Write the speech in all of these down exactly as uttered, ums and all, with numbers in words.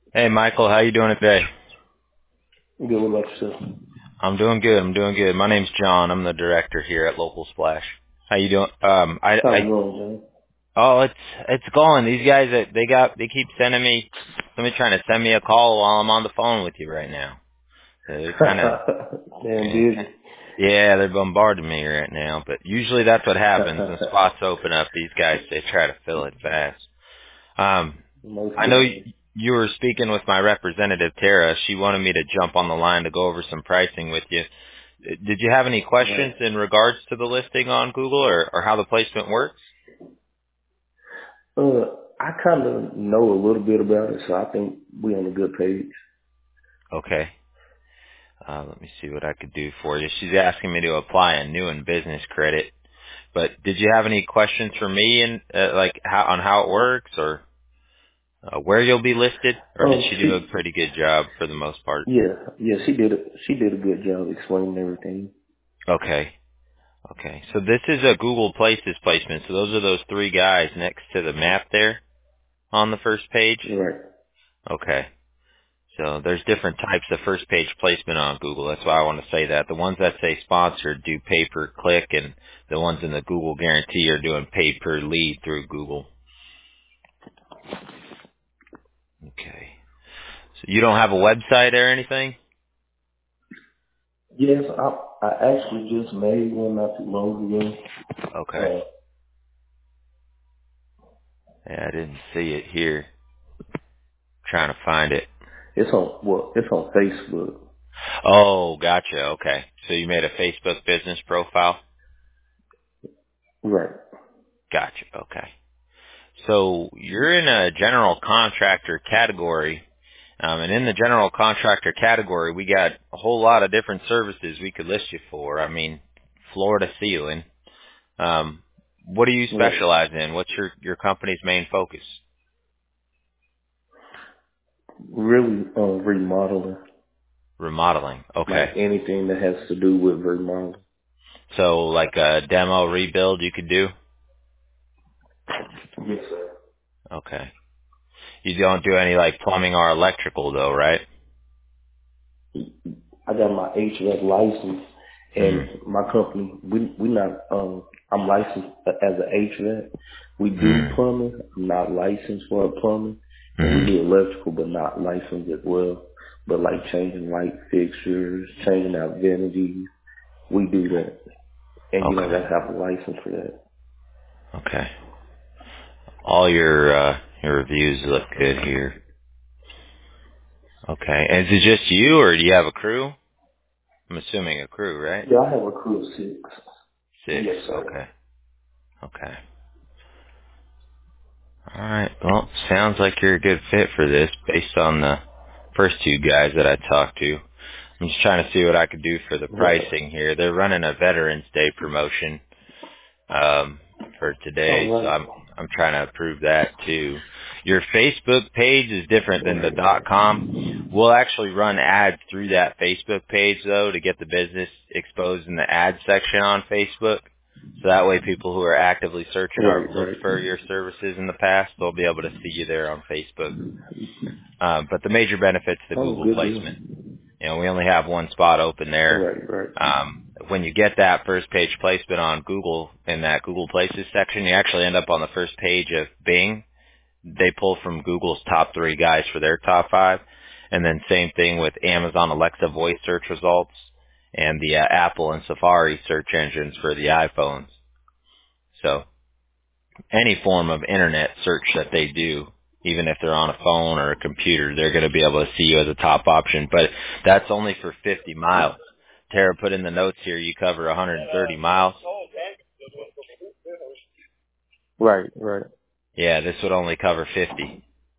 Hey, Michael, how you doing today? Good. What about yourself? I'm doing good. I'm doing good. My name's John. I'm the director here at Local Splash. How you doing? Um, I, How's it I, going, John? oh, it's, it's going. These guys, that they got, they keep sending me, somebody trying to send me a call while I'm on the phone with you right now. So they're kind of, Damn busy. yeah, they're bombarding me right now. But usually that's what happens when spots open up. These guys, they try to fill it fast. Um, Most I know definitely. y- you were speaking with my representative, Tara. She wanted me to jump on the line to go over some pricing with you. Did you have any Right. questions in regards to the listing on Google or, or how the placement works? Uh, I kind of know a little bit about it, so I think we on a good page. Okay. Uh, let me see what I could do for you. She's asking me to apply a new and business credit, but did you have any questions for me and uh, like how on how it works or uh, where you'll be listed, or did Um, she do a she, pretty good job for the most part? yeah, yeah, she did it. She did a good job explaining everything. Okay. Okay. So this is a Google Places placement. So those are those three guys next to the map there on the first page. Right. Okay. So there's different types of first page placement on Google. That's why I want to say that. The ones that say sponsored do pay per click, and the ones in the Google guarantee are doing pay per lead through Google. Okay. So you don't have a website or anything? Yes, I I actually just made one not too long ago. Okay. Uh, Yeah, I didn't see it here. Trying to find it. it's on well, it's on Facebook. Oh, gotcha. Okay. So you made a Facebook business profile? Right. Gotcha. Okay. So you're in a general contractor category, um, and in the general contractor category, we got a whole lot of different services we could list you for. I mean, floor to ceiling. Um, what do you Right. specialize in? What's your your company's main focus? Really, uh, remodeling. Remodeling. Like Okay. anything that has to do with remodeling. So like a demo rebuild you could do? Yes, sir. Okay. You don't do any like plumbing or electrical though, right? I got my H V A C license, Hmm. and my company, we we not um I'm licensed as an H V A C. We do Hmm. plumbing. I'm not licensed for plumbing, and we Hmm. do electrical, but not licensed as well. But like changing light fixtures, changing out vanities, we do that, and you don't Okay. gotta have a license for that. Okay. All your uh your reviews look good here. Okay. And is it just you or do you have a crew? I'm assuming a crew, right? Yeah, I have a crew of six. Six. Yes, sir. Okay. Okay. All right. Well, sounds like you're a good fit for this based on the first two guys that I talked to. I'm just trying to see what I could do for the Right. pricing here. They're running a Veterans Day promotion um, for All today, so right. I'm I'm trying to approve that too. Your Facebook page is different than the Right. dot com. We'll actually run ads through that Facebook page though to get the business exposed in the ad section on Facebook. So that way people who are actively searching or Right. have looked Right. for your services in the past, they'll be able to see you there on Facebook. Um, but the major benefit's the Oh, Google good deal. placement. You know, we only have one spot open there. Right. Right. Um, when you get that first page placement on Google in that Google Places section, you actually end up on the first page of Bing. They pull from Google's top three guys for their top five. And then same thing with Amazon Alexa voice search results and the uh, Apple and Safari search engines for the iPhones. So any form of internet search that they do, even if they're on a phone or a computer, they're going to be able to see you as a top option. But that's only for fifty miles. Tara put in the notes here you cover one hundred thirty miles. Right. Right. Yeah, this would only cover fifty.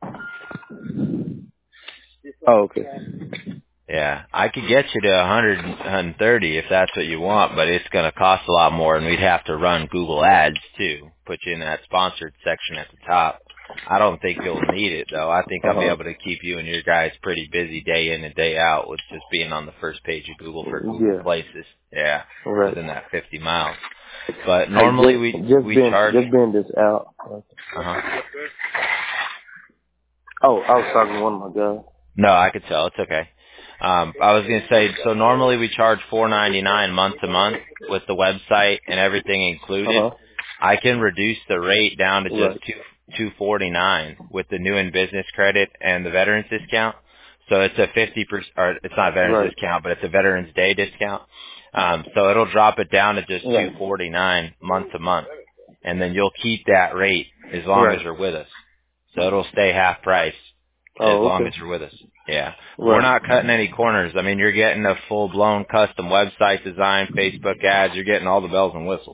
Oh, okay. Yeah, I could get you to one hundred, one hundred thirty if that's what you want, but it's going to cost a lot more, and we'd have to run Google Ads too. Put you in that sponsored section at the top. I don't think you'll need it though. I think Uh I'll be huh. able to keep you and your guys pretty busy day in and day out with just being on the first page of Google for Google Yeah. Places. Yeah, Right. within that fifty miles. But Hey, normally we just just we been charge. just been this out. Uh huh. Oh, I was talking to one of my guys. No, I could tell. It's okay. Um, I was going to say, so normally we charge four ninety-nine month to month with the website and everything Uh included. huh. I can reduce the rate down to just Right. two two forty nine with the new in business credit and the veterans discount. So it's a fifty percent, or it's not a veterans Right. discount, but it's a Veterans Day discount. Um, so it'll drop it down to just two Right. forty nine month to month, and then you'll keep that rate as long as Right. you're with us. So it'll stay half price as Oh, long as okay. you're with us. Yeah. We're Right. not cutting any corners. I mean, you're getting a full-blown custom website design, Facebook ads. You're getting all the bells and whistles.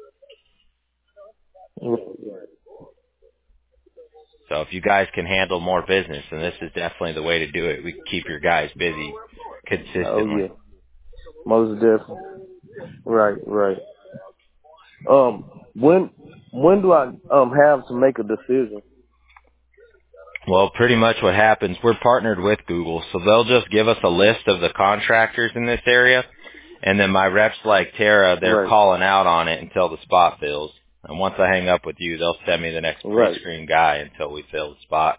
Right. So if you guys can handle more business, then this is definitely the way to do it. We can keep your guys busy Oh consistently. yeah. Most definitely. Right. Right. Um. When when do I um have to make a decision? Well, pretty much what happens, we're partnered with Google, so they'll just give us a list of the contractors in this area, and then my reps like Tara, they're Right. calling out on it until the spot fills. And once I hang up with you, they'll send me the next Right. pre-screen guy until we fill the spot.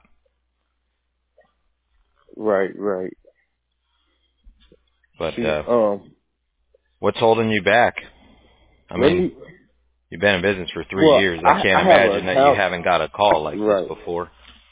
Right. Right. But See. uh Um. what's holding you back? I Let mean, me. you've been in business for three Well, years. I I can't I have an imagine that you account. haven't got a call like this Right. before.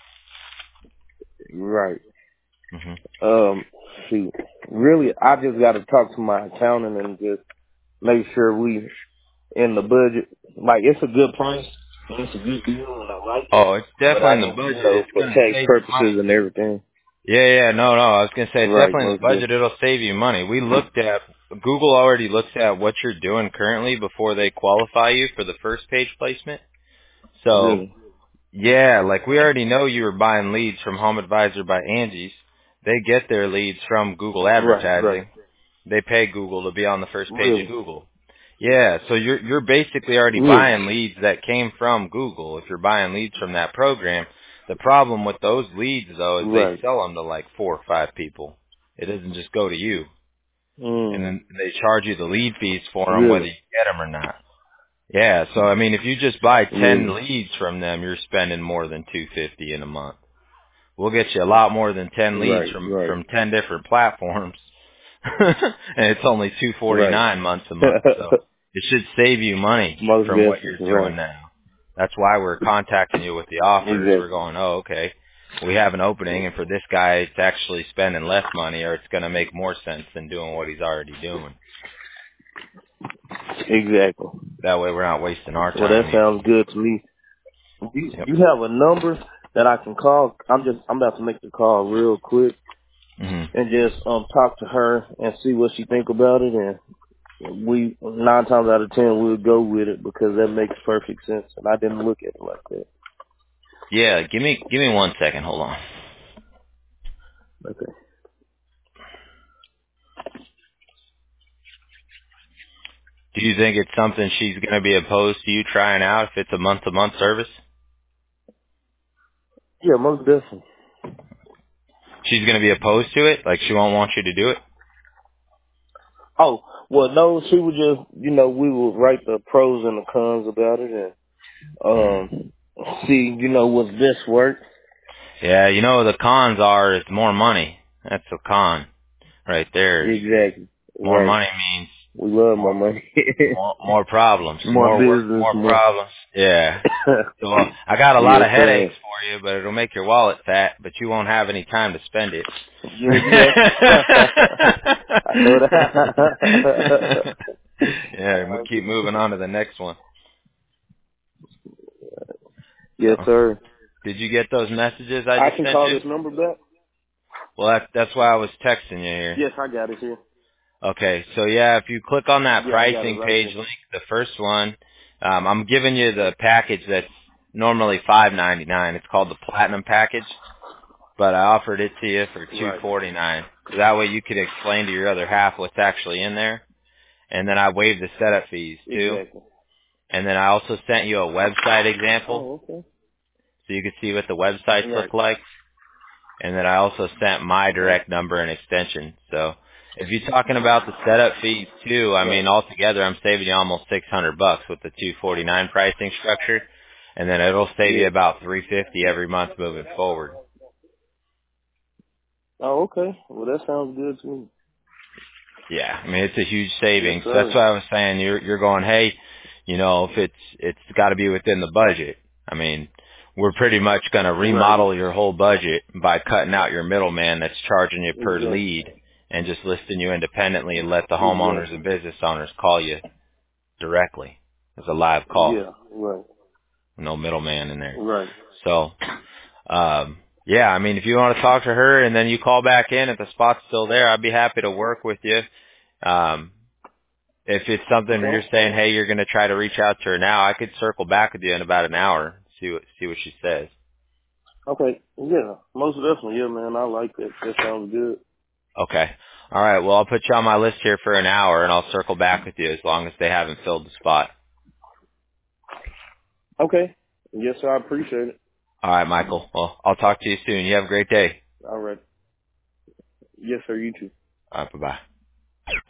Right. hmm Um. Shoot. Really, I just got to talk to my accountant and just make sure we in the budget. Like, it's a good price. It's a good deal, and I like it. Oh, it's But definitely I in the just, you budget. know, It's for going to tax save you money purposes and too. everything. Yeah, yeah, no, no. I was going to say it's Right, definitely in the most budget. definitely. It'll save you money. We looked at, Google already looks at what you're doing currently before they qualify you for the first page placement. So, Really. yeah, like we already know you were buying leads from Home Advisor by Angie's. They get their leads from Google Right, right. advertising. They pay Google to be on the first page of Really. Google. Yeah, so you're you're basically already Really. buying leads that came from Google. If you're buying leads from that program, the problem with those leads though is they Right. sell them to like four or five people. It doesn't just go to you, and Mm. then they charge you the lead fees for them whether Really. you get them or not. Yeah, so I mean, if you just buy ten Really. leads from them, you're spending more than two fifty in a month. We'll get you a lot more than ten leads Right, from right. from ten different platforms. And it's only two forty Right. nine months a month, so it should save you money most from what definitely. you're Right. doing now. That's why we're contacting you with the offers. We're Exactly. going, oh, okay, we have an opening, and for this guy, it's actually spending less money, or it's going to make more sense than doing what he's already doing. Exactly. That way, we're not wasting our Well, that time either. sounds good to me. You, Yep. you have a number that I can call? I'm just, I'm about to make the call real quick hmm and just um talk to her and see what she think about it. And we nine times out of ten we'll go with it because that makes perfect sense. And I didn't look at it like that. Yeah, give me give me one second. Hold on. Okay. Do you think it's something she's going to be opposed to you trying out if it's a month-to-month service? Yeah, most definitely. She's going to be opposed to it? Like she won't want you to do it? Oh, well, no, she would just, you know, we would write the pros and the cons about it and hmm um see, you know, what's best work. Yeah, you know the cons are it's more money. That's a con right there. Exactly. More Right. money means We love more more money. more, more problems, More more work, business, more more. problems. Yeah. So uh, I got a lot Yes, of headaches sir. for you, but it'll make your wallet fat, but you won't have any time to spend it. Exactly. I know that. Yeah, we'll keep moving on to the next one. Yes, So, sir. did you get those messages I I just can sent call you? this number back? Well, that, that's why I was texting you here. Yes, I got it here. Okay, so yeah, if you click on that Yeah, I got it pricing right page here. link, the first one, um, I'm giving you the package that's normally five ninety-nine. It's called the Platinum package, but I offered it to you for two Right. forty-nine. So that way you could explain to your other half what's actually in there, and then I waived the setup fees too. Exactly. And then I also sent you a website example, Oh, okay. so you could see what the websites Right. look like. And then I also sent my Uh-huh. direct number and extension. So if you're talking about the setup fees too, I Right. mean altogether I'm saving you almost six hundred bucks with the two forty-nine pricing structure, and then it'll save you Yes. about three fifty every month moving forward. Oh, okay. Well, that sounds good to me. Yeah, I mean it's a huge Yes, savings. So that's sir. why I was saying you're you're going, hey, you know, if it's it's got to be within the budget. I mean, we're pretty much going to Right. remodel your whole budget by cutting out your middleman that's charging you per Exactly. lead and just listing you independently and let the homeowners and Exactly. business owners call you directly. It's a live call, Yeah. Right. no middleman in there. Right. So, um, yeah, I mean, if you want to talk to her and then you call back in if the spot's still there, I'd be happy to work with you. Um, if it's something where Okay. you're saying, hey, you're going to try to reach out to her now, I could circle back with you in about an hour, see what see what she says. Okay. Yeah. Most definitely. Yeah, man. I like that. That sounds good. Okay. All right. Well, I'll put you on my list here for an hour, and I'll circle back with you as long as they haven't filled the spot. Okay. Yes, sir. I appreciate it. All right, Michael. Well, I'll talk to you soon. You have a great day. All right. Yes, sir. You too. All right. Bye-bye.